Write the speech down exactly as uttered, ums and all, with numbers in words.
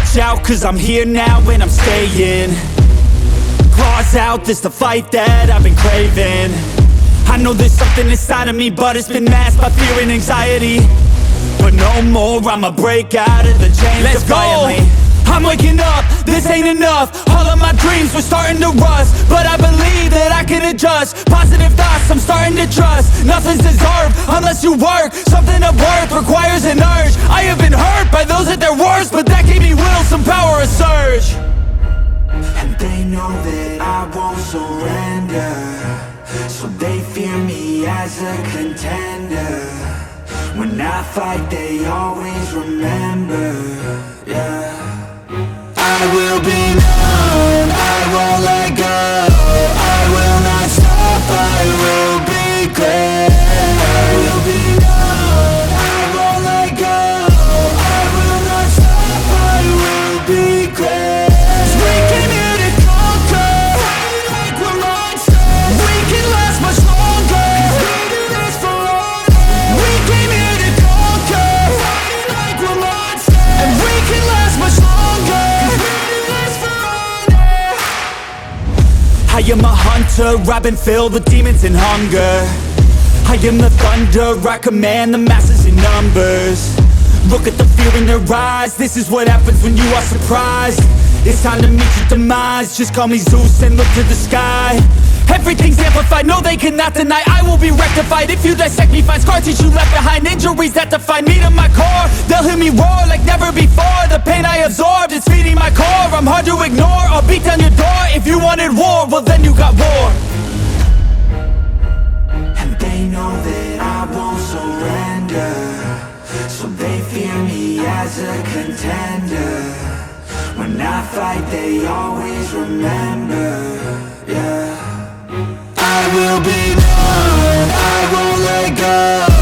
watch out, cause I'm here now and I'm staying. Claws out, this the fight that I've been craving. I know there's something inside of me, but it's been masked by fear and anxiety. But no more, I'ma break out of the chains. Let's defiantly. Go! I'm waking up, this ain't enough. All of my dreams were starting to rust, but I believe that I can adjust. Positive thoughts, I'm starting to trust. Nothing's deserved unless you work. Something of worth requires an urge. I have been hurt by those at their worst, but that gave me will, some power, a surge. And they know that I won't surrender, so they fear me as a contender. When I fight, they always remember, yeah. I will be known, I won't let go. I will not stop, I will be great. I will be known, I won't let go. I will not stop, I will be great. 'Cause we came here to conquer, fighting like we're monsters. We can last much longer, 'cause we do this for honor. We came here to conquer, fighting like we're monsters. And we can last much longer, 'cause we do this for honor. I am a hunter, I've been filled with demons and hunger. I am the thunder, I command the masses in numbers. Look at the fear in their eyes, this is what happens when you are surprised. It's time to meet your demise, just call me Zeus and look to the sky. Everything's amplified, no they cannot deny. I will be rectified, if you dissect me, find scars teach you left behind. Injuries that define me to my core, they'll hear me roar like never before. The pain I absorbed, it's feeding my core. I'm hard to ignore, I'll beat down your door. If you wanted war, well then you got war. And they know that I won't surrender, so they fear me as a contender. When I fight, they always remember, yeah. I will be known, I won't let go.